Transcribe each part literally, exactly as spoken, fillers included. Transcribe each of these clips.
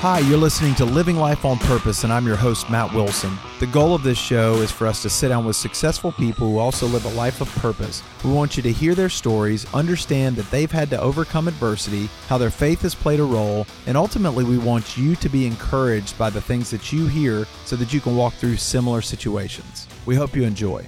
Hi, you're listening to Living Life on Purpose, and I'm your host, Matt Wilson. The goal of this show is for us to sit down with successful people who also live a life of purpose. We want you to hear their stories, understand that they've had to overcome adversity, how their faith has played a role, and ultimately we want you to be encouraged by the things that you hear so that you can walk through similar situations. We hope you enjoy.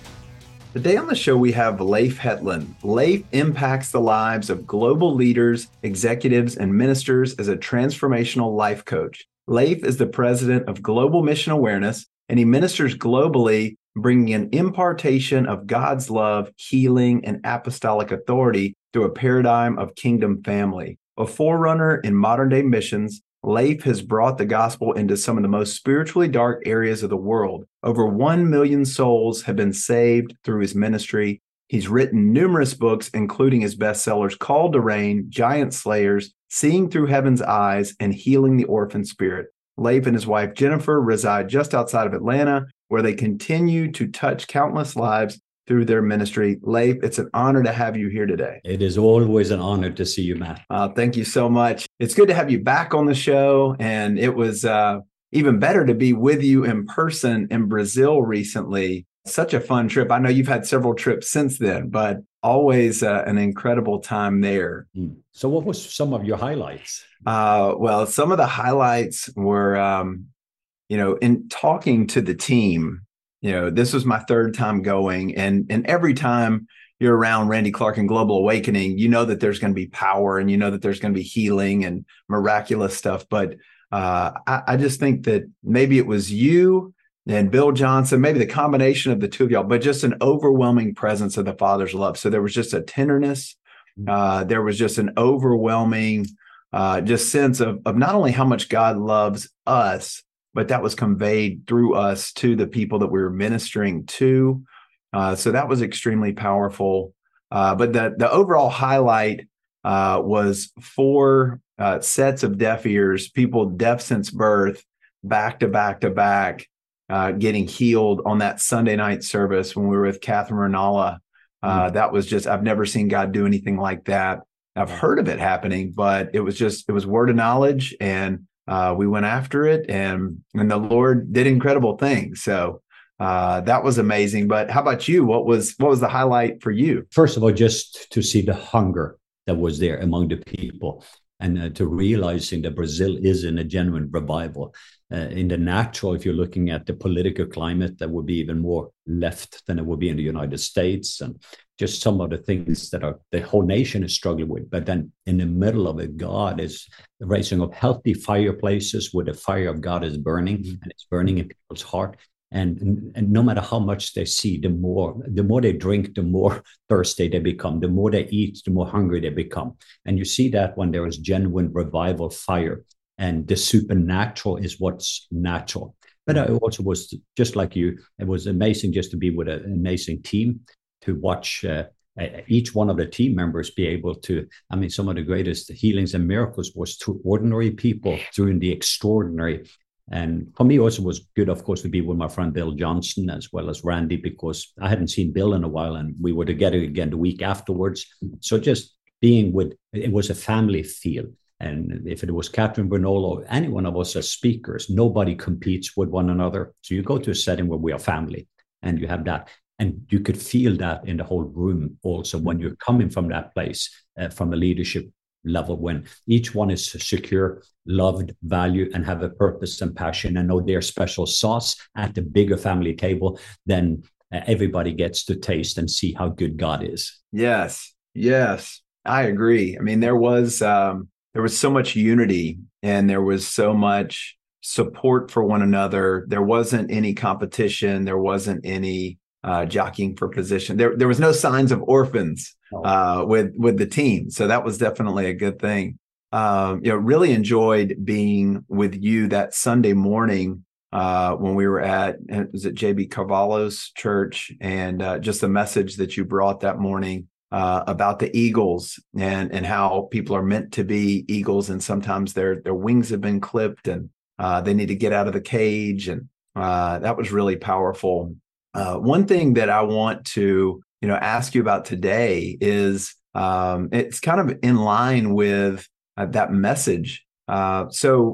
Today on the show, we have Leif Hetland. Leif impacts the lives of global leaders, executives, and ministers as a transformational life coach. Leif is the president of Global Mission Awareness, and he ministers globally, bringing an impartation of God's love, healing, and apostolic authority through a paradigm of kingdom family. A forerunner in modern-day missions, Leif has brought the gospel into some of the most spiritually dark areas of the world. Over one million souls have been saved through his ministry. He's written numerous books, including his bestsellers Called to Reign, Giant Slayers, Seeing Through Heaven's Eyes, and Healing the Orphan Spirit. Leif and his wife Jennifer reside just outside of Atlanta, where they continue to touch countless lives through their ministry. Leif, it's an honor to have you here today. It is always an honor to see you, Matt. Uh, thank you so much. It's good to have you back on the show. And it was uh, even better to be with you in person in Brazil recently. Such a fun trip. I know you've had several trips since then, but always uh, an incredible time there. So what was some of your highlights? Uh, well, some of the highlights were, um, you know, in talking to the team. You know, this was my third time going, and and every time you're around Randy Clark and Global Awakening, you know that there's going to be power, and you know that there's going to be healing and miraculous stuff. But uh, I, I just think that maybe it was you and Bill Johnson, maybe the combination of the two of y'all, but just an overwhelming presence of the Father's love. So there was just a tenderness. Uh, there was just an overwhelming uh, just sense of of not only how much God loves us, but that was conveyed through us to the people that we were ministering to. Uh, so that was extremely powerful. Uh, but the, the overall highlight uh, was four uh, sets of deaf ears, people deaf since birth, back to back to back, uh, getting healed on that Sunday night service when we were with Catherine Ranalla. Uh, mm-hmm. That was just, I've never seen God do anything like that. I've heard of it happening, but it was just, it was word of knowledge, and Uh, we went after it, and and the Lord did incredible things. So uh, that was amazing. But how about you? What was what was the highlight for you? First of all, just to see the hunger that was there among the people, and uh, to realizing that Brazil is in a genuine revival. Uh, in the natural, if you're looking at the political climate, that would be even more left than it would be in the United States, and just some of the things that are the whole nation is struggling with. But then in the middle of it, God is raising up healthy fireplaces where the fire of God is burning, mm-hmm. and it's burning in people's heart. And, and and no matter how much they see, the more the more they drink, the more thirsty they become. The more they eat, the more hungry they become. And you see that when there is genuine revival fire, and the supernatural is what's natural. But I also was just like you. It was amazing just to be with an amazing team, to watch uh, each one of the team members be able to, I mean, some of the greatest healings and miracles was to ordinary people doing the extraordinary. And for me also was good, of course, to be with my friend Bill Johnson as well as Randy, because I hadn't seen Bill in a while, and we were together again the week afterwards. So just being with, it was a family feel. And if it was Catherine Bernal or any one of us as speakers, nobody competes with one another. So you go to a setting where we are family, and you have that. And you could feel that in the whole room also when you're coming from that place, uh, from a leadership level, when each one is secure, loved, valued, and have a purpose and passion, and know their special sauce at the bigger family table, then uh, everybody gets to taste and see how good God is. Yes, yes, I agree. I mean, there was um, there was so much unity, and there was so much support for one another. There wasn't any competition. There wasn't any Uh, jockeying for position. There, there was no signs of orphans uh, with with the team, so that was definitely a good thing. Um, you know, really enjoyed being with you that Sunday morning uh, when we were at was it J B Carvalho's church, and uh, just the message that you brought that morning uh, about the eagles, and and how people are meant to be eagles, and sometimes their their wings have been clipped, and uh, they need to get out of the cage, and uh, that was really powerful. Uh, one thing that I want to, you know, ask you about today is um, it's kind of in line with uh, that message. Uh, so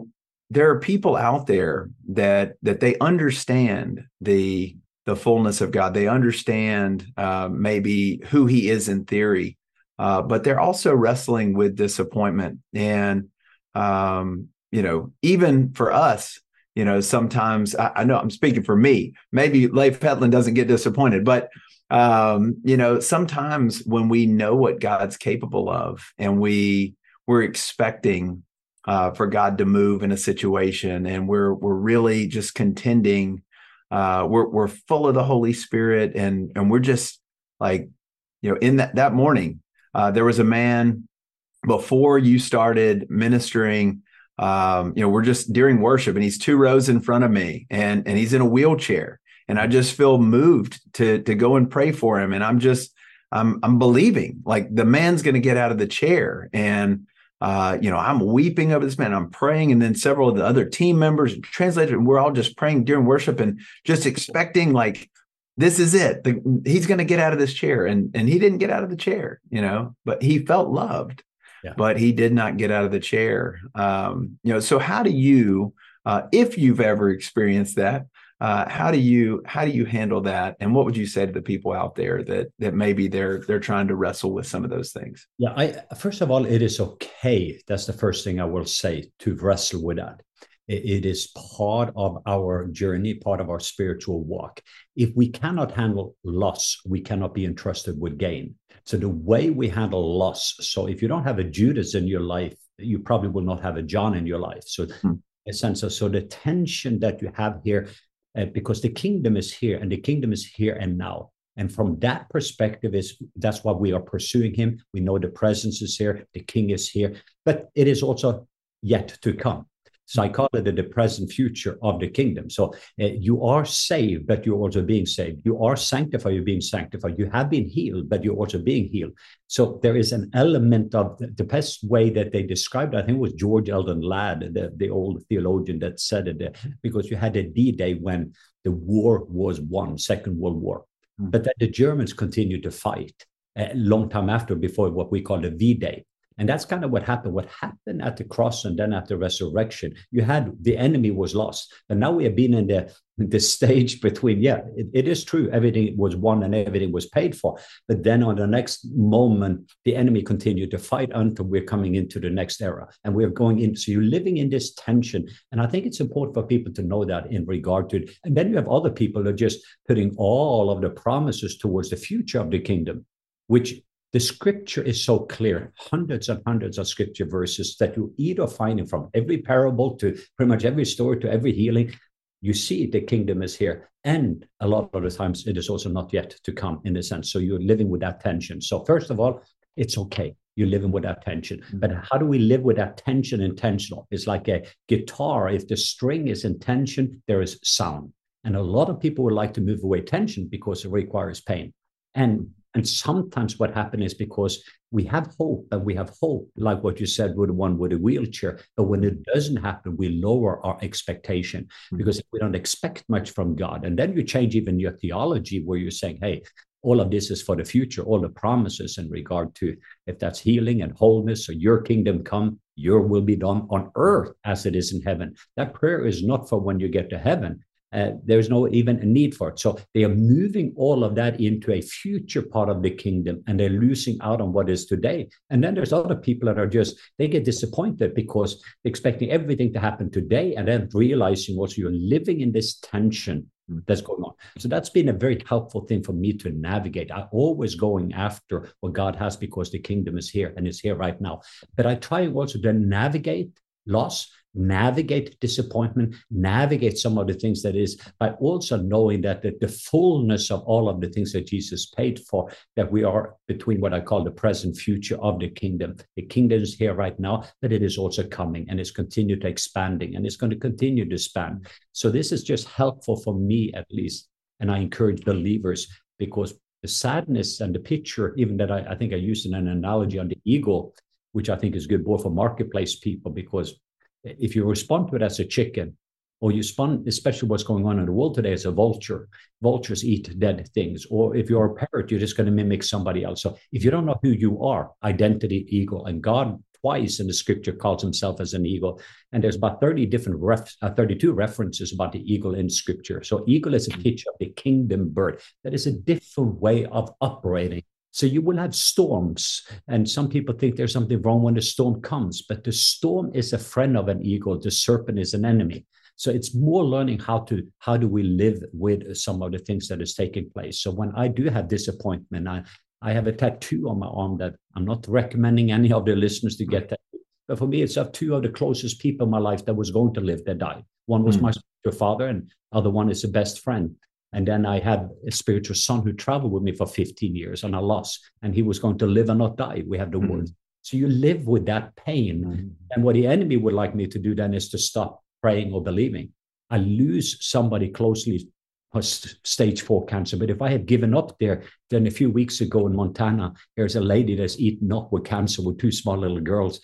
there are people out there that that they understand the the fullness of God. They understand uh, maybe who He is in theory, uh, but they're also wrestling with disappointment. And um, you know, even for us, you know, sometimes I, I know I'm speaking for me. Maybe Leif Hetland doesn't get disappointed, but um, you know, sometimes when we know what God's capable of, and we we're expecting uh, for God to move in a situation, and we're we're really just contending. Uh, we're we're full of the Holy Spirit, and and we're just like, you know, in that that morning, uh, there was a man before you started ministering. Um, you know, we're just during worship, and he's two rows in front of me, and and he's in a wheelchair, and I just feel moved to to go and pray for him, and I'm just I'm I'm believing like the man's going to get out of the chair, and uh, you know, I'm weeping over this man. I'm praying, and then several of the other team members and translators, and we're all just praying during worship and just expecting like this is it. The, he's going to get out of this chair, and and he didn't get out of the chair, you know, but he felt loved. Yeah. But he did not get out of the chair. Um, you know, so how do you, uh, if you've ever experienced that, uh, how do you how do you handle that? And what would you say to the people out there that that maybe they're they're trying to wrestle with some of those things? Yeah, I first of all, it is okay. That's the first thing I will say, to wrestle with that. It is part of our journey, part of our spiritual walk. If we cannot handle loss, we cannot be entrusted with gain. So the way we handle loss, so if you don't have a Judas in your life, you probably will not have a John in your life. So hmm. a sense of, so the tension that you have here, uh, because the kingdom is here, and the kingdom is here and now. And from that perspective, is that's why we are pursuing him. We know the presence is here, the king is here, but it is also yet to come. So I call it the present future of the kingdom. So uh, you are saved, but you're also being saved. You are sanctified, you're being sanctified. You have been healed, but you're also being healed. So there is an element of the, the best way that they described it, I think it was George Eldon Ladd, the, the old theologian, that said it, uh, because you had a D-Day when the war was won, Second World War. Mm-hmm. But then the Germans continued to fight a long time after, before what we call the V-Day. And that's kind of what happened. What happened at the cross and then at the resurrection, you had the enemy was lost. And now we have been in the, the stage between, yeah, it, it is true. Everything was won and everything was paid for. But then on the next moment, the enemy continued to fight until we're coming into the next era. And we're going in. So you're living in this tension. And I think it's important for people to know that in regard to it. And then you have other people who are just putting all of the promises towards the future of the kingdom, which the scripture is so clear, hundreds and hundreds of scripture verses that you either find from every parable to pretty much every story to every healing. You see the kingdom is here. And a lot of the times it is also not yet to come, in a sense. So you're living with that tension. So first of all, it's okay. You're living with that tension. But how do we live with that tension intentional? It's like a guitar. If the string is in tension, there is sound. And a lot of people would like to move away tension because it requires pain. And And sometimes what happens is because we have hope, and we have hope, like what you said with the one with a wheelchair. But when it doesn't happen, we lower our expectation mm-hmm. because we don't expect much from God. And then you change even your theology, where you're saying, hey, all of this is for the future, all the promises in regard to, if that's healing and wholeness, or your kingdom come, your will be done on earth as it is in heaven. That prayer is not for when you get to heaven. Uh, there's no even a need for it. So they are moving all of that into a future part of the kingdom, and they're losing out on what is today. And then there's other people that are just, they get disappointed because they're expecting everything to happen today, and then realizing also you're living in this tension that's going on. So that's been a very helpful thing for me to navigate. I'm always going after what God has, because the kingdom is here and it's here right now. But I try also to navigate loss, navigate disappointment, navigate some of the things that is, by also knowing that the, the fullness of all of the things that Jesus paid for, that we are between what I call the present future of the kingdom. The kingdom is here right now, but it is also coming, and it's continued to expanding, and it's going to continue to expand. So this is just helpful for me, at least. And I encourage believers, because the sadness and the picture, even that I, I think I used in an analogy on the eagle, which I think is good both for marketplace people, because if you respond to it as a chicken, or you respond, especially what's going on in the world today, as a vulture, vultures eat dead things. Or if you're a parrot, you're just going to mimic somebody else. So if you don't know who you are, identity, ego, and God twice in the scripture calls himself as an eagle. And there's about thirty different, ref, uh, thirty-two references about the eagle in scripture. So eagle is a picture of the kingdom bird. That is a different way of operating. So you will have storms. And some people think there's something wrong when the storm comes. But the storm is a friend of an eagle. The serpent is an enemy. So it's more learning how to, how do we live with some of the things that is taking place. So when I do have disappointment, I, I have a tattoo on my arm that I'm not recommending any of the listeners to get that. But for me, it's of two of the closest people in my life that was going to live that died. One was mm. my spiritual father, and the other one is a best friend. And then I had a spiritual son who traveled with me for fifteen years, and I lost, and he was going to live and not die. We have the mm. word. So you live with that pain. Mm. And what the enemy would like me to do then is to stop praying or believing. I lose somebody closely stage four cancer. But if I had given up there, then a few weeks ago in Montana, there's a lady that's eaten up with cancer with two small little girls.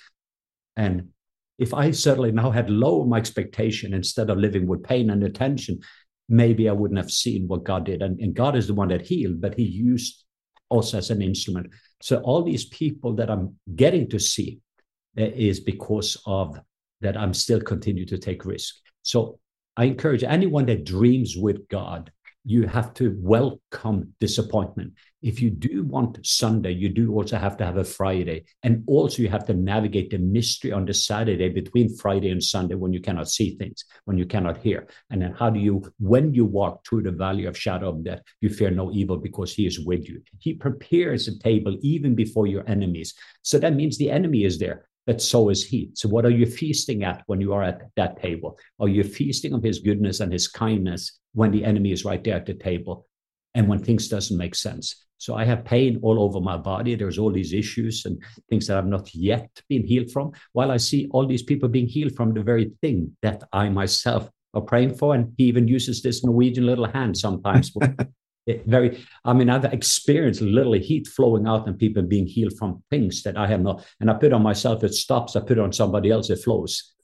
And if I certainly now had lowered my expectation instead of living with pain and attention, maybe I wouldn't have seen what God did. And, and God is the one that healed, but he used us as an instrument. So all these people that I'm getting to see uh, is because of that I'm still continue to take risk. So I encourage anyone that dreams with God, you have to welcome disappointment. If you do want Sunday, you do also have to have a Friday. And also you have to navigate the mystery on the Saturday between Friday and Sunday when you cannot see things, when you cannot hear. And then how do you, when you walk through the valley of shadow of death, you fear no evil because he is with you. He prepares a table even before your enemies. So that means the enemy is there. But so is he. So what are you feasting at when you are at that table? Are you feasting on his goodness and his kindness when the enemy is right there at the table and when things doesn't make sense? So I have pain all over my body. There's all these issues and things that I've not yet been healed from, while I see all these people being healed from the very thing that I myself are praying for. And he even uses this Norwegian little hand sometimes. It very, I mean, I've experienced literally heat flowing out and people being healed from things that I have not. And I put on myself, it stops. I put it on somebody else, it flows.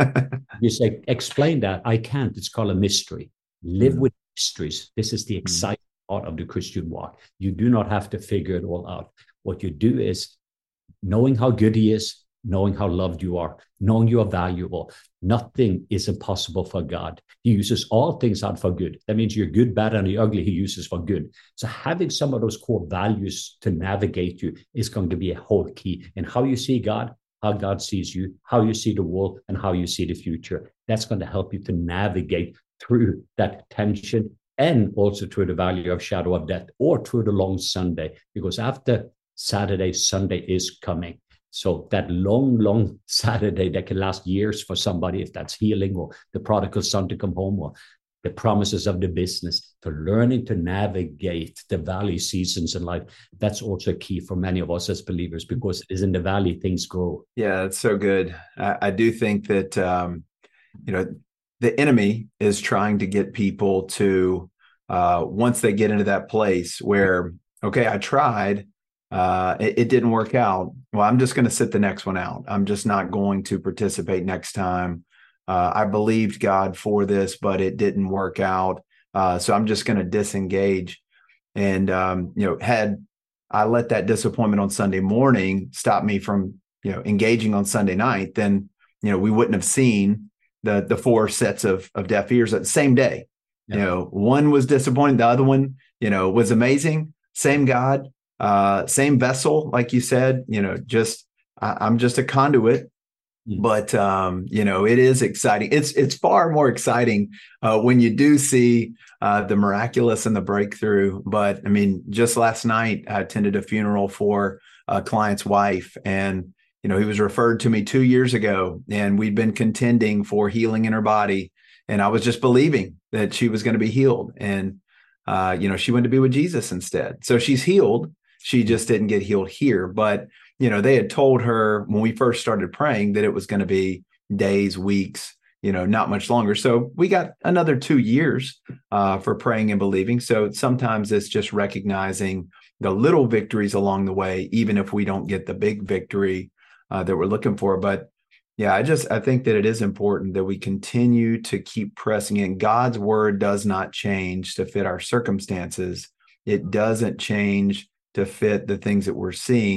You say, explain that. I can't. It's called a mystery. Live mm. with mysteries. This is the exciting mm. part of the Christian walk. You do not have to figure it all out. What you do is knowing how good he is, knowing how loved you are, knowing you are valuable. Nothing is impossible for God. He uses all things out for good. That means you're good, bad, and the ugly he uses for good. So having some of those core values to navigate you is going to be a whole key in how you see God, how God sees you, how you see the world, and how you see the future. That's going to help you to navigate through that tension and also through the valley of shadow of death or through the long Sunday, because after Saturday, Sunday is coming. So that long, long Saturday that can last years for somebody, if that's healing or the prodigal son to come home or the promises of the business, to learning to navigate the valley seasons in life, that's also key for many of us as believers, because it is in the valley things grow. Yeah, that's so good. I, I do think that, um, you know, the enemy is trying to get people to, uh, once they get into that place where, okay, I tried, Uh, it, it didn't work out. Well, I'm just going to sit the next one out. I'm just not going to participate next time. Uh, I believed God for this, but it didn't work out. Uh, so I'm just going to disengage. And, um, you know, had I let that disappointment on Sunday morning stop me from, you know, engaging on Sunday night, then, you know, we wouldn't have seen the the four sets of, of deaf ears at the same day. Yeah. You know, one was disappointing. The other one, you know, was amazing. Same God. Uh, same vessel, like you said, you know, just, I, I'm just a conduit, mm. but, um, you know, it is exciting. It's, it's far more exciting, uh, when you do see, uh, the miraculous and the breakthrough. But I mean, just last night, I attended a funeral for a client's wife, and, you know, he was referred to me two years ago, and we'd been contending for healing in her body. And I was just believing that she was going to be healed. And, uh, you know, she went to be with Jesus instead. So she's healed. She just didn't get healed here. But, you know, they had told her when we first started praying that it was going to be days, weeks, you know, not much longer. So we got another two years uh, for praying and believing. So sometimes it's just recognizing the little victories along the way, even if we don't get the big victory uh, that we're looking for. But yeah, I just, I think that it is important that we continue to keep pressing in. God's word does not change to fit our circumstances. It doesn't change to fit the things that we're seeing.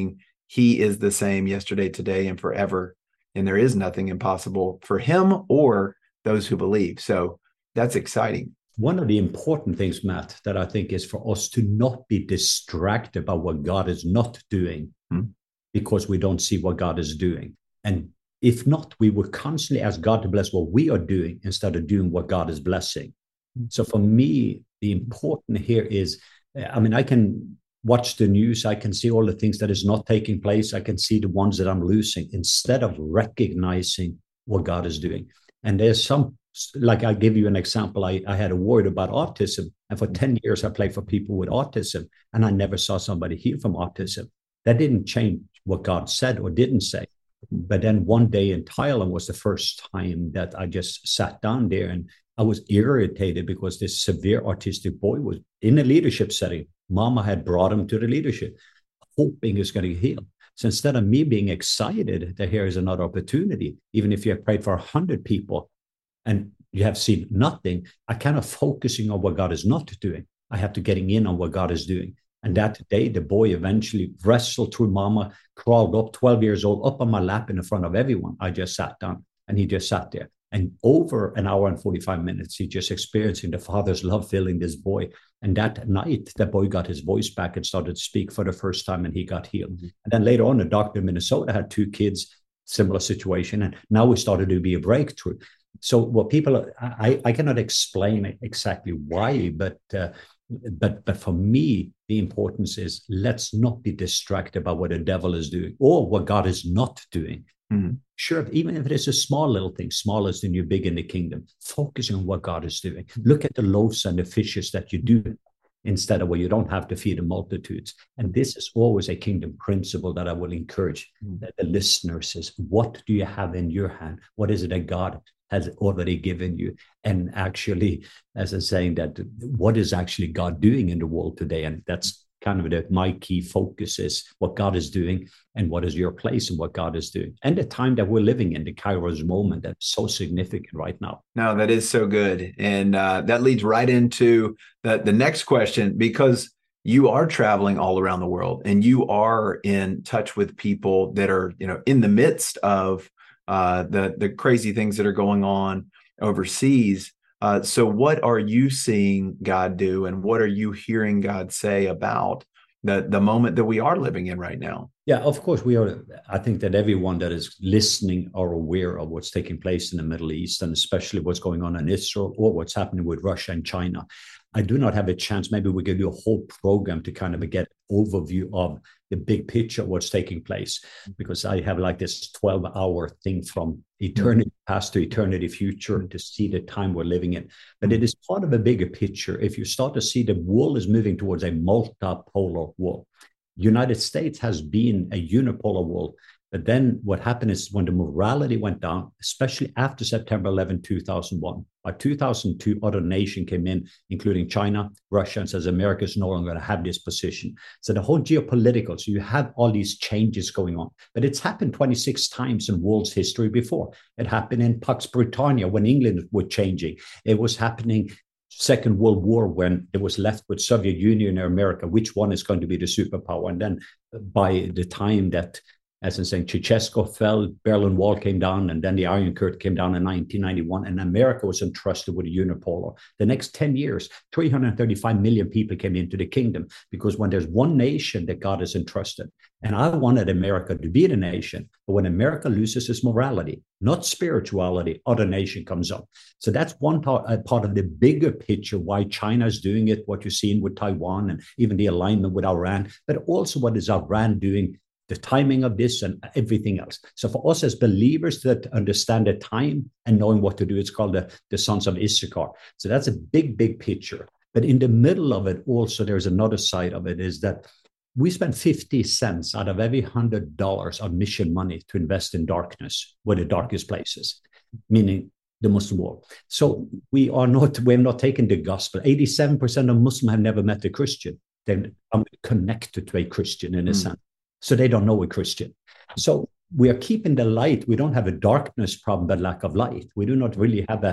he is the same yesterday, today, and forever. And there is nothing impossible for him or those who believe. So that's exciting. One of the important things, Matt, that I think is for us to not be distracted by what God is not doing hmm. because we don't see what God is doing. And if not, we would constantly ask God to bless what we are doing instead of doing what God is blessing. So for me, the important here is, I mean, I can watch the news. I can see all the things that is not taking place. I can see the ones that I'm losing instead of recognizing what God is doing. And there's some, like I'll give you an example. I, I had a word about autism. And for ten years, I played for people with autism. And I never saw somebody heal from autism. That didn't change what God said or didn't say. But then one day in Thailand was the first time that I just sat down there and I was irritated because this severe autistic boy was in a leadership setting. Mama had brought him to the leadership, hoping he's going to heal. So instead of me being excited that here is another opportunity, even if you have prayed for a hundred people and you have seen nothing, I kind of focusing on what God is not doing. I have to getting in on what God is doing. And that day, the boy eventually wrestled through Mama, crawled up, twelve years old, up on my lap in front of everyone. I just sat down and he just sat there. And over an hour and forty-five minutes, he just experiencing the Father's love filling this boy. And that night, the boy got his voice back and started to speak for the first time, and he got healed. Mm-hmm. And then later on, a doctor in Minnesota had two kids, similar situation. And now we started to be a breakthrough. So what people, I, I cannot explain exactly why, but uh, But but for me, the importance is let's not be distracted by what the devil is doing or what God is not doing. Mm-hmm. Sure, even if it is a small little thing, small is the new big in the kingdom, focus on what God is doing. Look at the loaves and the fishes that you do instead of where you don't have to feed the multitudes. And this is always a kingdom principle that I will encourage mm-hmm. the, the listeners is, what do you have in your hand? What is it that God has already given you? And actually, as I'm saying, that what is actually God doing in the world today? And that's kind of the, my key focus is what God is doing and what is your place in what God is doing. And the time that we're living in, the Kairos moment, that's so significant right now. No, that is so good. And uh, that leads right into the, the next question, because you are traveling all around the world and you are in touch with people that are, you know, in the midst of uh, the, the crazy things that are going on overseas. Uh, so what are you seeing God do, and what are you hearing God say about the, the moment that we are living in right now? Yeah, of course, we are. I think that everyone that is listening are aware of what's taking place in the Middle East, and especially what's going on in Israel or what's happening with Russia and China. I do not have a chance. Maybe we could do a whole program to kind of get an overview of the big picture of what's taking place, because I have like this twelve hour thing from eternity past to eternity future to see the time we're living in. But it is part of a bigger picture. If you start to see the world is moving towards a multipolar world. United States has been a unipolar world. But then what happened is when the morality went down, especially after September eleventh, two thousand one, by two thousand two, other nations came in, including China, Russia, and says America is no longer going to have this position. So the whole geopolitical, so you have all these changes going on. But it's happened twenty-six times in world's history before. It happened in Pax Britannia when England was changing. It was happening Second World War when it was left with Soviet Union or America, which one is going to be the superpower? And then by the time that, as I'm saying, Ceausescu fell, Berlin Wall came down, and then the Iron Curtain came down in nineteen ninety-one, and America was entrusted with a unipolar. The next ten years, three hundred thirty-five million people came into the kingdom, because when there's one nation that God has entrusted, and I wanted America to be the nation, but when America loses its morality, not spirituality, other nation comes up. So that's one part, uh, part of the bigger picture, why China is doing it, what you're seeing with Taiwan, and even the alignment with Iran, but also what is Iran doing, the timing of this and everything else. So for us as believers that understand the time and knowing what to do, it's called the, the sons of Issachar. So that's a big, big picture. But in the middle of it also, there's another side of it, is that we spend fifty cents out of every one hundred dollars of mission money to invest in darkness, where the darkest places, meaning the Muslim world. So we are not, we're not taking the gospel. eighty-seven percent of Muslims have never met a Christian. They're connected to a Christian in a mm. sense. So they don't know a Christian. So we are keeping the light. We don't have a darkness problem, but lack of light. We do not really have a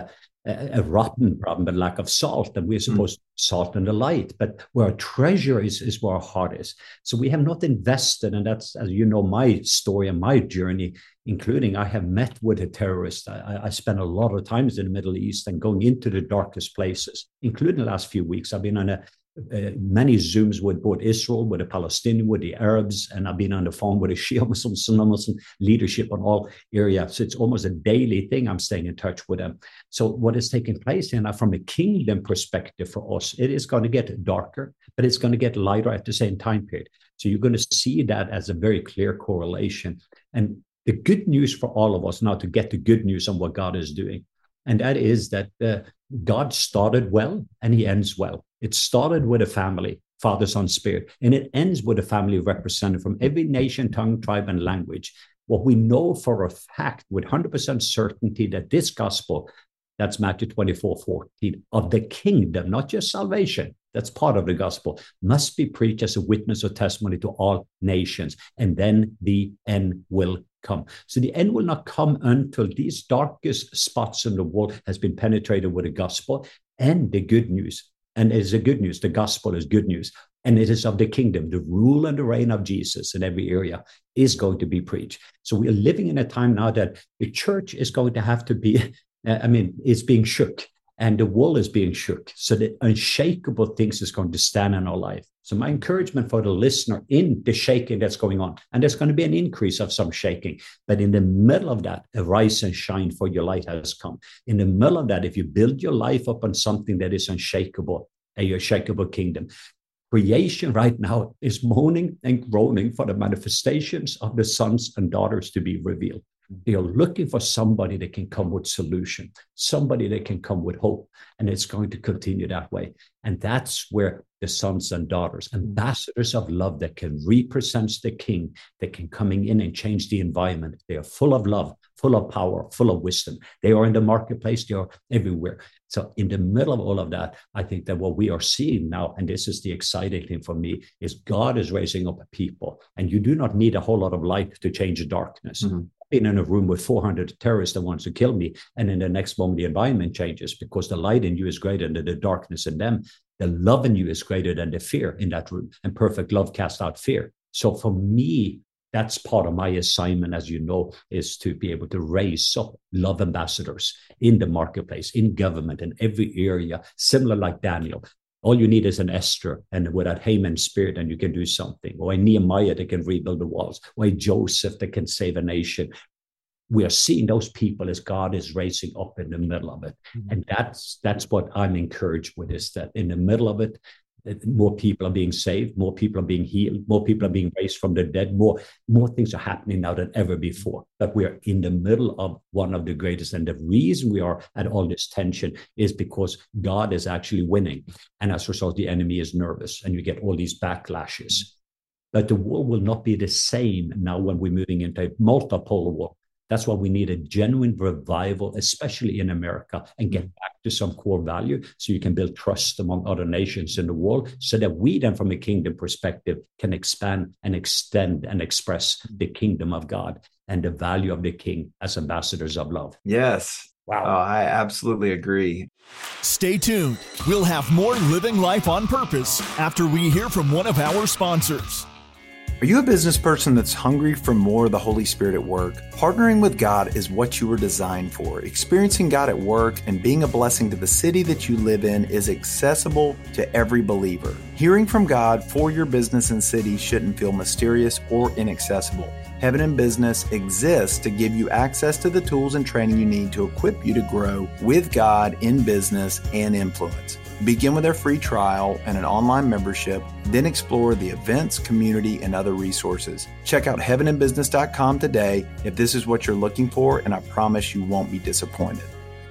a, a rotten problem, but lack of salt. And we're supposed mm. to salt in the light. But where our treasure is, is where our heart is. So we have not invested, and that's, as you know, my story and my journey, including I have met with a terrorist. I, I spent a lot of times in the Middle East and going into the darkest places, including the last few weeks. I've been on a Uh, many Zooms with both Israel, with the Palestinians, with the Arabs, and I've been on the phone with the Shia Muslim, Sunni Muslim leadership on all areas. So it's almost a daily thing. I'm staying in touch with them. So what is taking place here now from a kingdom perspective for us, it is going to get darker, but it's going to get lighter at the same time period. So you're going to see that as a very clear correlation. And the good news for all of us now, to get the good news on what God is doing, and that is that uh, God started well and he ends well. It started with a family, Father, Son, Spirit, and it ends with a family represented from every nation, tongue, tribe, and language. What we know for a fact with one hundred percent certainty that this gospel, that's Matthew twenty-four fourteen, of the kingdom, not just salvation, that's part of the gospel, must be preached as a witness or testimony to all nations, and then the end will come. So the end will not come until these darkest spots in the world has been penetrated with the gospel and the good news. And it is a good news. The gospel is good news. And it is of the kingdom. The rule and the reign of Jesus in every area is going to be preached. So we are living in a time now that the church is going to have to be, I mean, it's being shook. And the wall is being shook. So the unshakable things is going to stand in our life. So my encouragement for the listener in the shaking that's going on, and there's going to be an increase of some shaking, but in the middle of that, arise and shine, for your light has come. In the middle of that, if you build your life up on something that is unshakable, a unshakable kingdom, creation right now is moaning and groaning for the manifestations of the sons and daughters to be revealed. They are looking for somebody that can come with solution, somebody that can come with hope, and it's going to continue that way. And that's where the sons and daughters, ambassadors of love that can represent the king, that can coming in and change the environment. They are full of love, full of power, full of wisdom. They are in the marketplace. They are everywhere. So in the middle of all of that, I think that what we are seeing now, and this is the exciting thing for me, is God is raising up a people, and you do not need a whole lot of light to change the darkness. Mm-hmm. Been in a room with four hundred terrorists that wants to kill me, and in the next moment the environment changes because the light in you is greater than the darkness in them. The love in you is greater than the fear in that room, and perfect love casts out fear. So for me, that's part of my assignment, as you know, is to be able to raise up love ambassadors in the marketplace, in government, in every area, similar like Daniel. All you need is an Esther, and with that Haman's spirit, and you can do something. Or a Nehemiah that can rebuild the walls. Or a Joseph that can save a nation. We are seeing those people as God is raising up in the middle of it. Mm-hmm. And that's that's what I'm encouraged with, is that in the middle of it, more people are being saved, more people are being healed, more people are being raised from the dead, more, more things are happening now than ever before. But we are in the middle of one of the greatest. And the reason we are at all this tension is because God is actually winning. And as a result, the enemy is nervous, and you get all these backlashes. But the war will not be the same now when we're moving into a multipolar war. That's why we need a genuine revival, especially in America, and get back to some core value so you can build trust among other nations in the world, so that we then, from a kingdom perspective, can expand and extend and express the kingdom of God and the value of the king as ambassadors of love. Yes. Wow. Oh, I absolutely agree. Stay tuned. We'll have more Living Life on Purpose after we hear from one of our sponsors. Are you a business person that's hungry for more of the Holy Spirit at work? Partnering with God is what you were designed for. Experiencing God at work and being a blessing to the city that you live in is accessible to every believer. Hearing from God for your business and city shouldn't feel mysterious or inaccessible. Heaven in Business exists to give you access to the tools and training you need to equip you to grow with God in business and influence. Begin with their free trial and an online membership, then explore the events, community, and other resources. Check out heaven in business dot com today if this is what you're looking for, and I promise you won't be disappointed.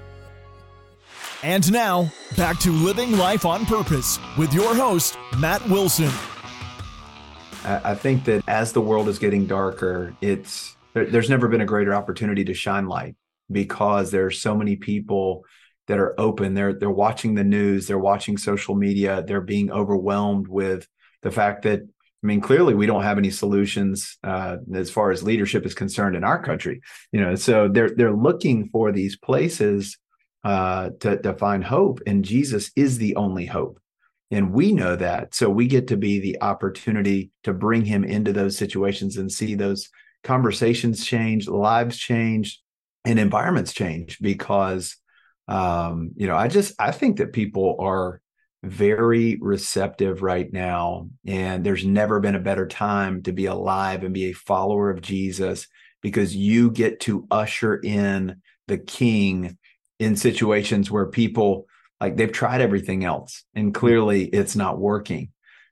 And now, back to Living Life on Purpose with your host, Matt Wilson. I think that as the world is getting darker, it's there's never been a greater opportunity to shine light, because there are so many people that are open. They're they're watching the news, they're watching social media, they're being overwhelmed with the fact that, I mean, clearly we don't have any solutions uh, as far as leadership is concerned in our country. You know, so they're they're looking for these places uh, to, to find hope, and Jesus is the only hope. And we know that. So we get to be the opportunity to bring him into those situations and see those conversations change, lives change, and environments change because, um, you know, I just, I think that people are very receptive right now. And there's never been a better time to be alive and be a follower of Jesus, because you get to usher in the King in situations where people, like, they've tried everything else and clearly it's not working.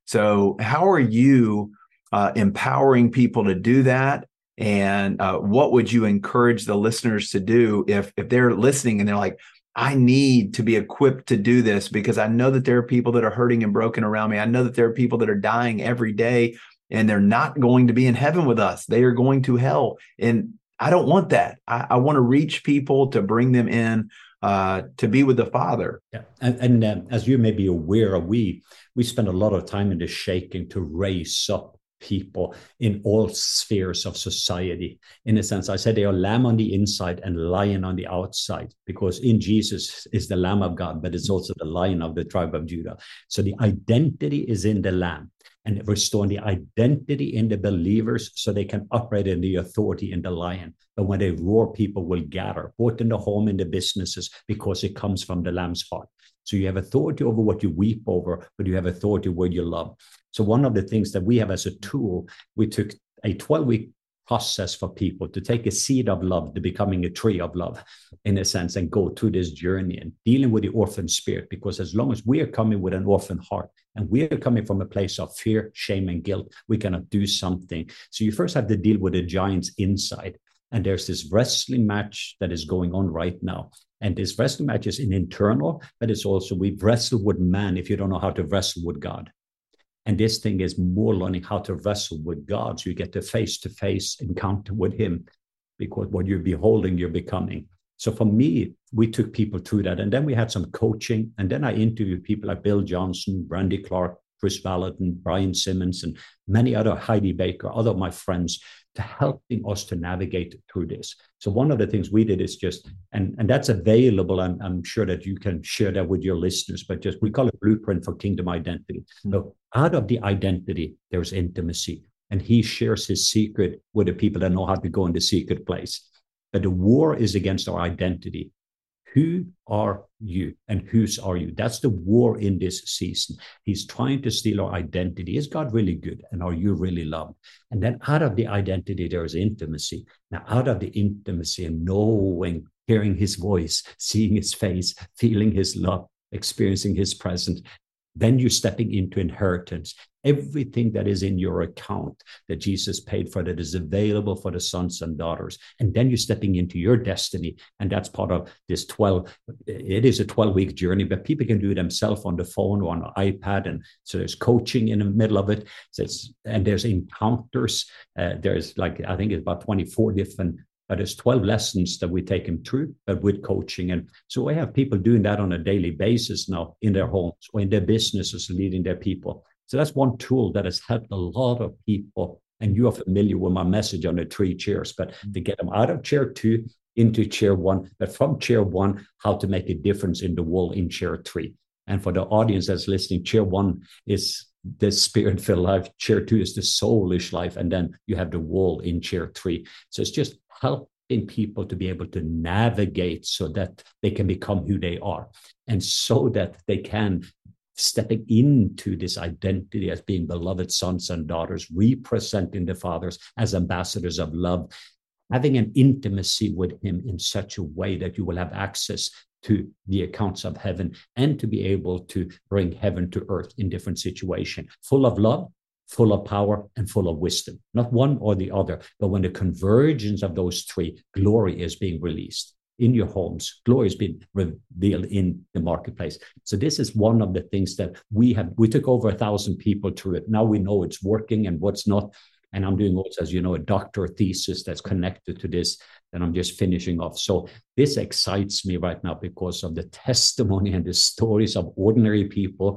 So how are you uh, empowering people to do that? And uh, what would you encourage the listeners to do if if they're listening and they're like, I need to be equipped to do this because I know that there are people that are hurting and broken around me. I know that there are people that are dying every day and they're not going to be in heaven with us. They are going to hell. And I don't want that. I, I want to reach people to bring them in uh, to be with the Father. Yeah, and, and uh, as you may be aware, we we spend a lot of time in the shaking to raise up people in all spheres of society. In a sense, I said they are lamb on the inside and lion on the outside, because in Jesus is the Lamb of God, but it's also the Lion of the tribe of Judah. So the identity is in the Lamb, and restoring the identity in the believers so they can operate in the authority in the Lion. But when they roar, people will gather, both in the home and the businesses, because it comes from the Lamb's heart. So you have authority over what you weep over, but you have authority where you love. So one of the things that we have as a tool, we took a twelve-week process for people to take a seed of love to becoming a tree of love, in a sense, and go through this journey and dealing with the orphan spirit. Because as long as we are coming with an orphan heart and we are coming from a place of fear, shame, and guilt, we cannot do something. So you first have to deal with the giants inside. And there's this wrestling match that is going on right now. And this wrestling match is an internal, but it's also, we wrestle with man if you don't know how to wrestle with God. And this thing is more learning how to wrestle with God. So you get the face-to-face encounter with him, because what you're beholding, you're becoming. So for me, we took people through that. And then we had some coaching. And then I interviewed people like Bill Johnson, Brandy Clark, Chris Valentin, Brian Simmons, and many other, Heidi Baker, other of my friends, to helping us to navigate through this. So one of the things we did is just, and, and that's available. I'm, I'm sure that you can share that with your listeners, but just, we call it Blueprint for Kingdom Identity. Mm-hmm. So out of the identity, there's intimacy. And he shares his secret with the people that know how to go in the secret place. But the war is against our identity. Who are you and whose are you? That's the war in this season. He's trying to steal our identity. Is God really good? And are you really loved? And then out of the identity, there is intimacy. Now, out of the intimacy and knowing, hearing his voice, seeing his face, feeling his love, experiencing his presence, then you're stepping into inheritance. Everything that is in your account that Jesus paid for, that is available for the sons and daughters. And then you're stepping into your destiny. And that's part of this twelve, it is a twelve-week journey, but people can do it themselves on the phone or on an iPad. And so there's coaching in the middle of it. So it's, and there's encounters. Uh, there's like, I think it's about twenty-four different, but there's twelve lessons that we take them through, but with coaching. And so we have people doing that on a daily basis now in their homes or in their businesses, leading their people. So that's one tool that has helped a lot of people. And you are familiar with my message on the three chairs, but to get them out of chair two into chair one, but from chair one, how to make a difference in the world in chair three. And for the audience that's listening, chair one is the spirit-filled life. Chair two is the soulish life. And then you have the wall in chair three. So it's just helping people to be able to navigate so that they can become who they are. And so that they can stepping into this identity as being beloved sons and daughters, representing the fathers as ambassadors of love, having an intimacy with him in such a way that you will have access to the accounts of heaven and to be able to bring heaven to earth in different situations, full of love, full of power, and full of wisdom. Not one or the other, but when the convergence of those three, glory is being released in your homes. Glory has been revealed in the marketplace. So this is one of the things that we have. We took over a thousand people through it. Now we know it's working and what's not. And I'm doing also, as you know, a doctor thesis that's connected to this that I'm just finishing off. So this excites me right now because of the testimony and the stories of ordinary people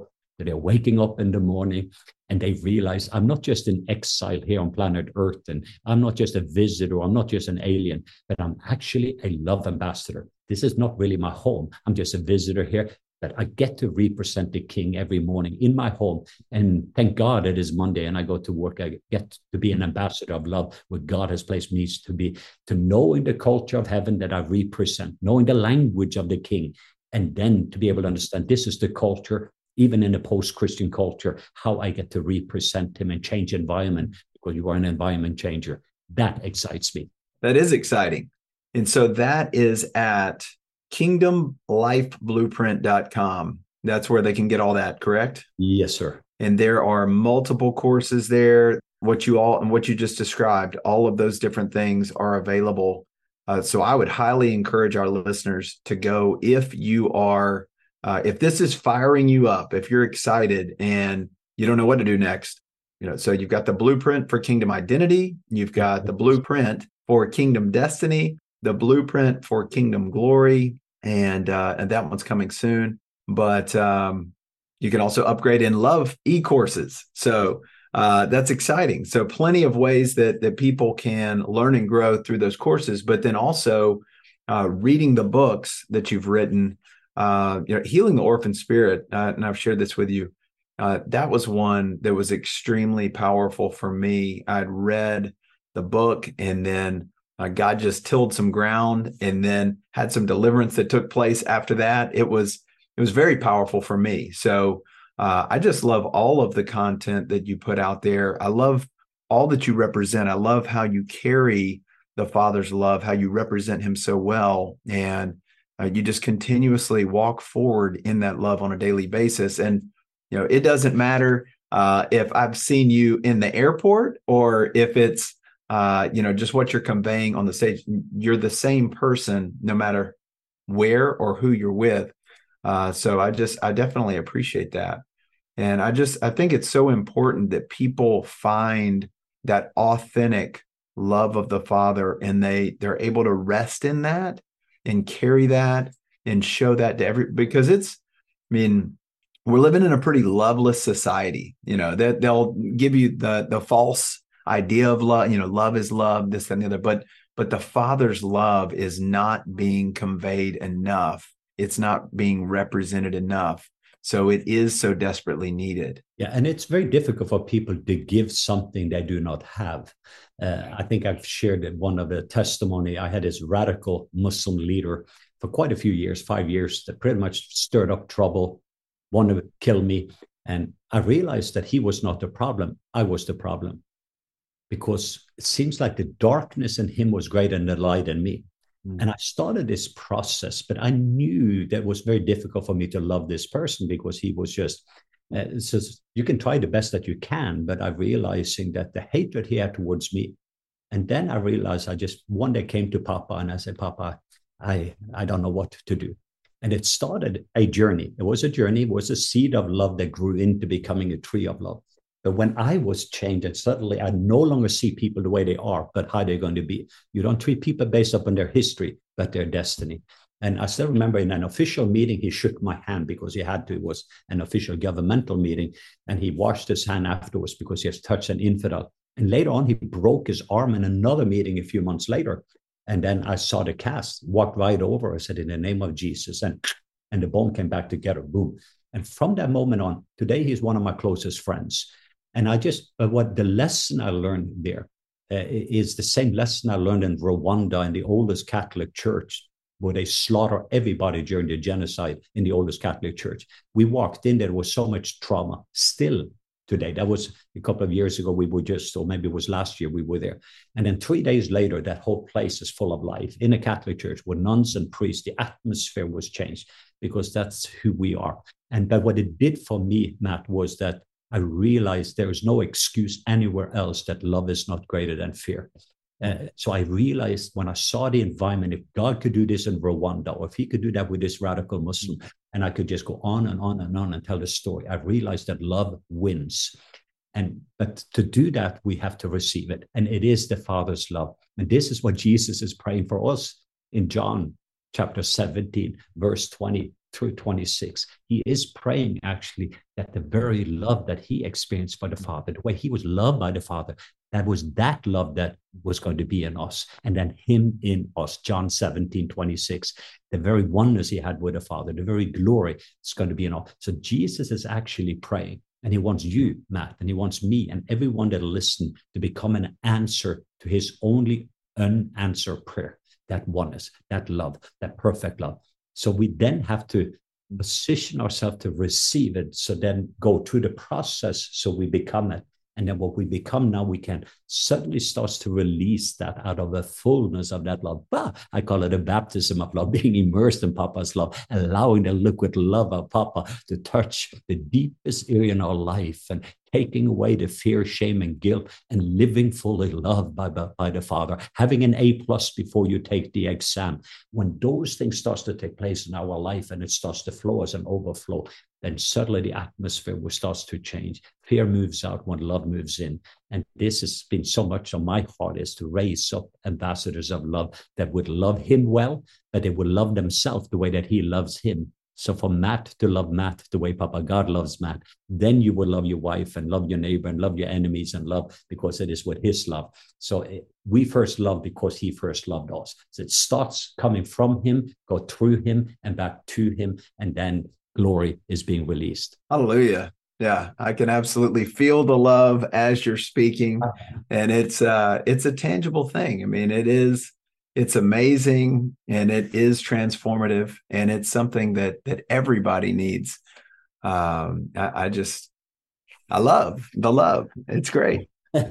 So they're waking up in the morning and they realize I'm not just an exile here on planet Earth, and I'm not just a visitor, I'm not just an alien, but I'm actually a love ambassador. This is not really my home. I'm just a visitor here, but I get to represent the King every morning in my home. And thank God it is Monday and I go to work. I get to be an ambassador of love, where God has placed me to be, to knowing the culture of heaven that I represent, knowing the language of the King, and then to be able to understand this is the culture, even in a post-Christian culture, how I get to represent him and change environment, because you are an environment changer. That excites me. That is exciting. And so that is at kingdom life blueprint dot com. That's where they can get all that, correct? Yes, sir. And there are multiple courses there. What you all and what you just described, all of those different things are available. Uh, so I would highly encourage our listeners to go if you are Uh, if this is firing you up, if you're excited and you don't know what to do next, you know, so you've got the blueprint for kingdom identity, you've got the blueprint for kingdom destiny, the blueprint for kingdom glory, and uh, and that one's coming soon. But um, you can also upgrade in love e-courses. So uh, that's exciting. So plenty of ways that that people can learn and grow through those courses, but then also uh, reading the books that you've written. Uh, you know, Healing the Orphan Spirit, uh, and I've shared this with you. Uh, that was one that was extremely powerful for me. I'd read the book, and then uh, God just tilled some ground, and then had some deliverance that took place after that. It was it was very powerful for me. So uh, I just love all of the content that you put out there. I love all that you represent. I love how you carry the Father's love, how you represent Him so well, and Uh, you just continuously walk forward in that love on a daily basis. And, you know, it doesn't matter uh, if I've seen you in the airport or if it's, uh, you know, just what you're conveying on the stage. You're the same person, no matter where or who you're with. Uh, so I just, I definitely appreciate that. And I just, I think it's so important that people find that authentic love of the Father, and they, they're able to rest in that and carry that and show that to every, because it's, I mean, we're living in a pretty loveless society, you know, that they'll give you the, the false idea of love, you know, love is love, this and the other, but, but the Father's love is not being conveyed enough. It's not being represented enough. So it is so desperately needed. Yeah, and it's very difficult for people to give something they do not have. Uh, I think I've shared that one of the testimony. I had this radical Muslim leader for quite a few years, five years, that pretty much stirred up trouble, wanted to kill me. And I realized that he was not the problem. I was the problem, because it seems like the darkness in him was greater than the light in me. Mm. And I started this process, but I knew that it was very difficult for me to love this person, because he was just, uh, so you can try the best that you can, but I'm realizing that the hatred he had towards me. And then I realized, I just one day came to Papa and I said, Papa, I, I don't know what to do. And it started a journey. It was a journey. It was a seed of love that grew into becoming a tree of love. But when I was changed, and suddenly I no longer see people the way they are, but how they're going to be. You don't treat people based upon their history, but their destiny. And I still remember in an official meeting, he shook my hand because he had to. It was an official governmental meeting. And he washed his hand afterwards because he has touched an infidel. And later on, he broke his arm in another meeting a few months later. And then I saw the cast, walked right over. I said, in the name of Jesus. And, and the bone came back together, boom. And from that moment on, today, he's one of my closest friends. And I just, but what the lesson I learned there uh, is the same lesson I learned in Rwanda, in the oldest Catholic church, where they slaughter everybody during the genocide in the oldest Catholic church. We walked in, there was so much trauma still today. That was a couple of years ago. We were just, or maybe it was last year, we were there. And then three days later, that whole place is full of life in a Catholic church with nuns and priests. The atmosphere was changed, because that's who we are. And but what it did for me, Matt, was that I realized there is no excuse anywhere else that love is not greater than fear. Uh, so I realized when I saw the environment, if God could do this in Rwanda, or if he could do that with this radical Muslim, and I could just go on and on and on and tell the story, I realized that love wins. And but to do that, we have to receive it. And it is the Father's love. And this is what Jesus is praying for us in John chapter seventeen, verse twenty. through twenty-six. He is praying actually that the very love that he experienced for the Father, the way he was loved by the Father, that was that love that was going to be in us, and then him in us. John seventeen, twenty-six, the very oneness he had with the Father, the very glory is going to be in us. So Jesus is actually praying, and he wants you, Matt, and he wants me and everyone that listen to become an answer to his only unanswered prayer, that oneness, that love, that perfect love. So we then have to position ourselves to receive it, so then go through the process so we become it. And then what we become now, we can suddenly start to release that out of the fullness of that love. But I call it a baptism of love, being immersed in Papa's love, allowing the liquid love of Papa to touch the deepest area in our life and taking away the fear, shame, and guilt, and living fully loved by, by, by the Father, having an A plus before you take the exam. When those things start to take place in our life and it starts to flow as an overflow, then suddenly the atmosphere will starts to change. Fear moves out when love moves in. And this has been so much on my heart, is to raise up ambassadors of love that would love him well, but they would love themselves the way that he loves him. So for Matt to love Matt the way Papa God loves Matt, then you will love your wife and love your neighbor and love your enemies and love because it is with his love. So it, we first love because he first loved us. So it starts coming from him, go through him and back to him, and then glory is being released. Hallelujah. Yeah, I can absolutely feel the love as you're speaking. And it's uh it's a tangible thing. I mean, it is It's amazing, and it is transformative, and it's something that that everybody needs. Um, I, I just, I love the love. It's great.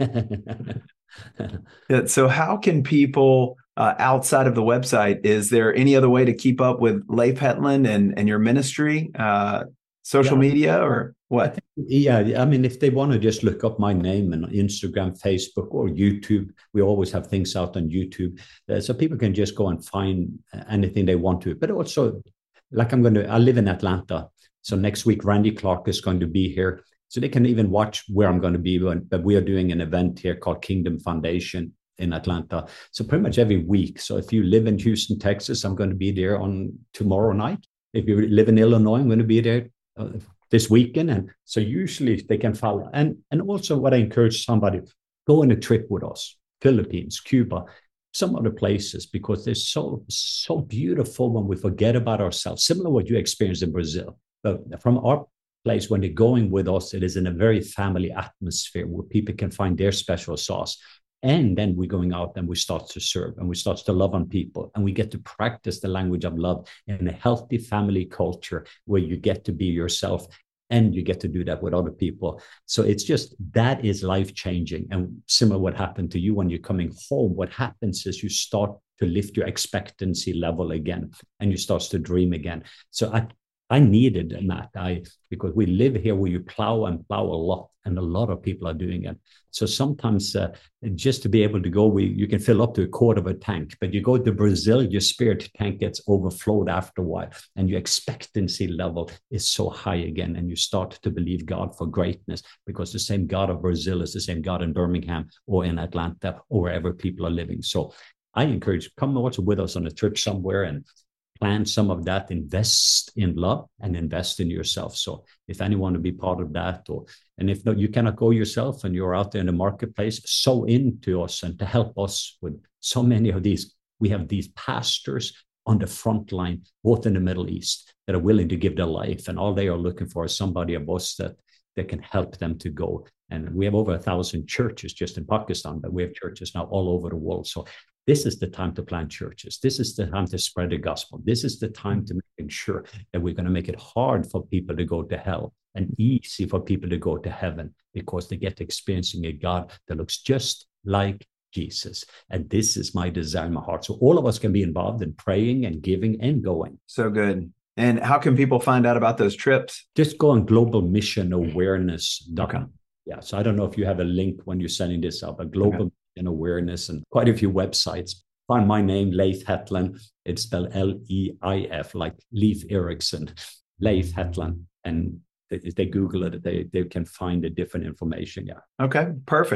Yeah, so how can people uh, outside of the website, is there any other way to keep up with Leif Hetland and, and your ministry, uh, social yeah. media, or what? Yeah, I mean, if they want to just look up my name on Instagram, Facebook, or YouTube, we always have things out on YouTube. Uh, so people can just go and find anything they want to. But also, like I'm going to, I live in Atlanta. So next week, Randy Clark is going to be here. So they can even watch where I'm going to be. But we are doing an event here called Kingdom Foundation in Atlanta. So pretty much every week. So if you live in Houston, Texas, I'm going to be there on tomorrow night. If you live in Illinois, I'm going to be there uh, this weekend. And so usually they can follow. And, and also what I encourage somebody, go on a trip with us, Philippines, Cuba, some other places, because they're so, so beautiful when we forget about ourselves, similar to what you experienced in Brazil. But from our place, when they're going with us, it is in a very family atmosphere where people can find their special sauce. And then we're going out and we start to serve and we start to love on people, and we get to practice the language of love in a healthy family culture where you get to be yourself and you get to do that with other people. So it's just, that is life-changing. And similar to what happened to you when you're coming home, what happens is you start to lift your expectancy level again and you start to dream again. So I I needed Matt, I, because we live here where you plow and plow a lot, and a lot of people are doing it. So sometimes uh, just to be able to go, we you can fill up to a quarter of a tank, but you go to Brazil, your spirit tank gets overflowed after a while, and your expectancy level is so high again, and you start to believe God for greatness, because the same God of Brazil is the same God in Birmingham or in Atlanta or wherever people are living. So I encourage, come also with us on a trip somewhere and plan some of that, invest in love and invest in yourself. So if anyone want to be part of that, or and if not, you cannot go yourself and you're out there in the marketplace, sow into us and to help us with so many of these. We have these pastors on the front line, both in the Middle East, that are willing to give their life, and all they are looking for is somebody of us that, that can help them to go. And we have over a thousand churches just in Pakistan, but we have churches now all over the world. So this is the time to plant churches. This is the time to spread the gospel. This is the time to make sure that we're going to make it hard for people to go to hell and easy for people to go to heaven, because they get experiencing a God that looks just like Jesus. And this is my desire in my heart. So all of us can be involved in praying and giving and going. So good. And how can people find out about those trips? Just go on global mission awareness dot com. Okay. Yeah. So I don't know if you have a link when you're sending this out, but global okay. and awareness, and quite a few websites. Find my name, Leif Hetland. It's spelled L E I F, like Leif Erikson, Leif Hetland. And if they Google it, they, they can find the different information. Yeah. Okay, perfect.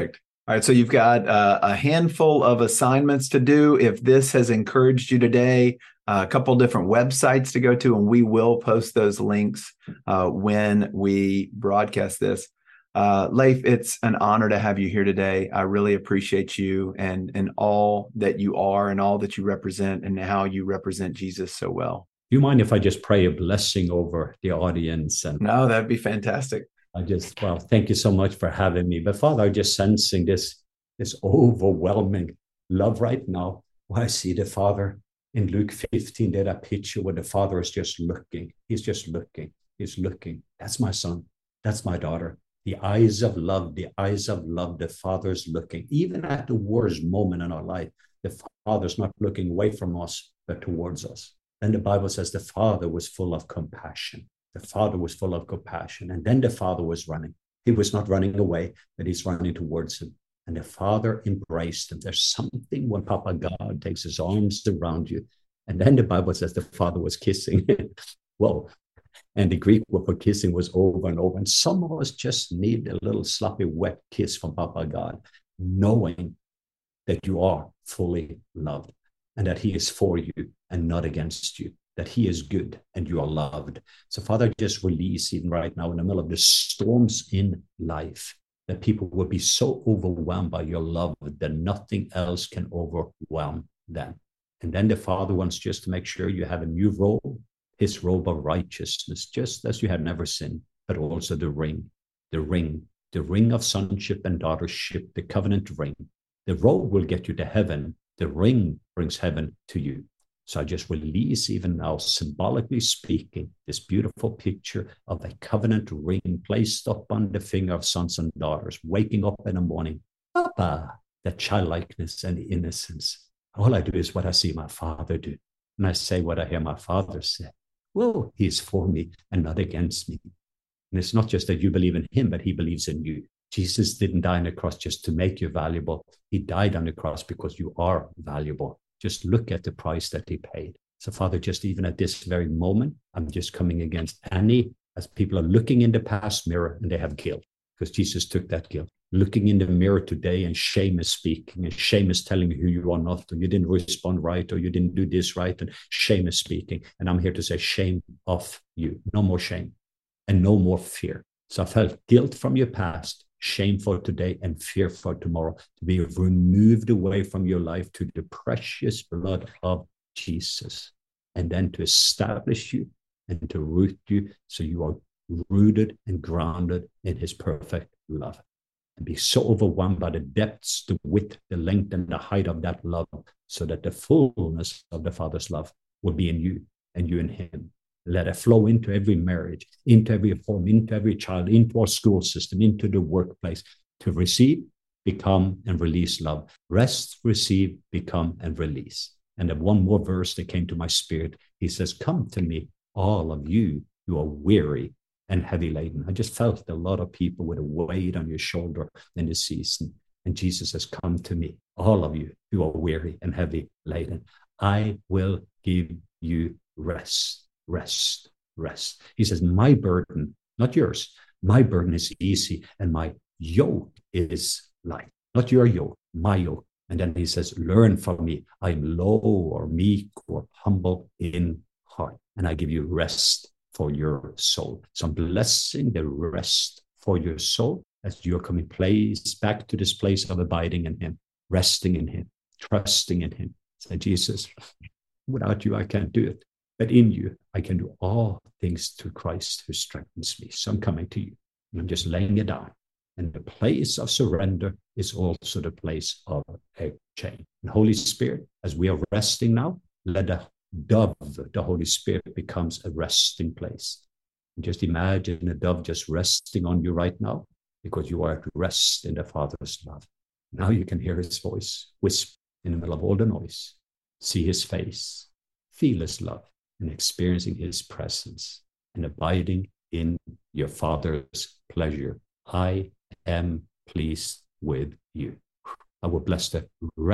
All right, so you've got uh, a handful of assignments to do. If this has encouraged you today, uh, a couple different websites to go to, and we will post those links uh, when we broadcast this. Uh, Leif, it's an honor to have you here today. I really appreciate you and, and all that you are and all that you represent and how you represent Jesus so well. Do you mind if I just pray a blessing over the audience? And no, that'd be fantastic. I just, well, thank you so much for having me. But Father, I'm just sensing this, this overwhelming love right now. Where I see the Father in Luke fifteen, there, that picture where the Father is just looking. He's just looking. He's looking. That's my son. That's my daughter. The eyes of love, the eyes of love, the Father's looking. Even at the worst moment in our life, the Father's not looking away from us, but towards us. Then the Bible says the Father was full of compassion. The Father was full of compassion. And then the Father was running. He was not running away, but he's running towards him. And the Father embraced him. There's something when Papa God takes his arms around you. And then the Bible says the Father was kissing. Whoa. And the Greek word for kissing was over and over. And some of us just need a little sloppy, wet kiss from Papa God, knowing that you are fully loved and that he is for you and not against you, that he is good and you are loved. So Father, just release even right now in the middle of the storms in life, that people will be so overwhelmed by your love that nothing else can overwhelm them. And then the Father wants just to make sure you have a new robe, his robe of righteousness, just as you had never sinned, but also the ring, the ring, the ring of sonship and daughtership, the covenant ring. The robe will get you to heaven. The ring brings heaven to you. So I just release even now, symbolically speaking, this beautiful picture of a covenant ring placed up on the finger of sons and daughters, waking up in the morning, Papa, that childlikeness and innocence. All I do is what I see my Father do. And I say what I hear my Father say. Well, he's for me and not against me. And it's not just that you believe in him, but he believes in you. Jesus didn't die on the cross just to make you valuable. He died on the cross because you are valuable. Just look at the price that he paid. So Father, just even at this very moment, I'm just coming against any, as people are looking in the past mirror and they have guilt, because Jesus took that guilt. Looking in the mirror today and shame is speaking, and shame is telling you who you are not, or you didn't respond right, or you didn't do this right, and shame is speaking. And I'm here to say shame off you. No more shame and no more fear. So I felt guilt from your past, shame for today, and fear for tomorrow to be removed away from your life to the precious blood of Jesus, and then to establish you and to root you so you are rooted and grounded in his perfect love. And be so overwhelmed by the depths, the width, the length, and the height of that love, so that the fullness of the Father's love will be in you and you in him. Let it flow into every marriage, into every home, into every child, into our school system, into the workplace, to receive, become, and release love. Rest, receive, become, and release. And then one more verse that came to my spirit. He says, come to me, all of you who are weary and heavy laden. I just felt a lot of people with a weight on your shoulder in this season. And Jesus says, come to me, all of you who are weary and heavy laden. I will give you rest, rest, rest. He says, my burden, not yours, my burden is easy and my yoke is light. Not your yoke, my yoke. And then he says, learn from me. I'm low or meek or humble in heart, and I give you rest for your soul. So I'm blessing the rest for your soul as you're coming place back to this place of abiding in him, resting in him, trusting in him. Say, Jesus, without you, I can't do it. But in you, I can do all things through Christ who strengthens me. So I'm coming to you, and I'm just laying it down. And the place of surrender is also the place of a change. And Holy Spirit, as we are resting now, let the dove, the Holy Spirit, becomes a resting place. And just imagine a dove just resting on you right now, because you are at rest in the Father's love. Now you can hear his voice whisper in the middle of all the noise, see his face, feel his love, and experiencing his presence and abiding in your Father's pleasure. I am pleased with you. I will bless the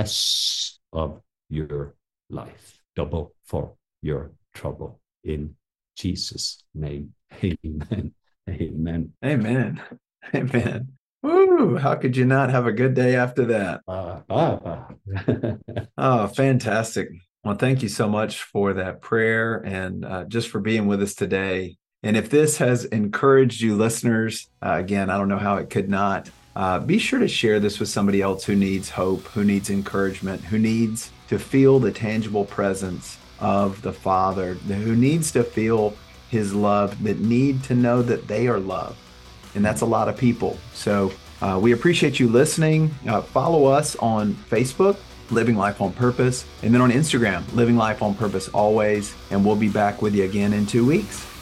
rest of your life, double for your trouble. In Jesus' name, amen. Amen. Amen. Amen. Ooh, how could you not have a good day after that? Uh, ah. Oh, fantastic. Well, thank you so much for that prayer and uh, just for being with us today. And if this has encouraged you listeners, uh, again, I don't know how it could not. Uh, be sure to share this with somebody else who needs hope, who needs encouragement, who needs to feel the tangible presence of the Father, who needs to feel his love, that need to know that they are loved. And that's a lot of people. So uh, we appreciate you listening. Uh, follow us on Facebook, Living Life on Purpose, and then on Instagram, Living Life on Purpose always. And we'll be back with you again in two weeks.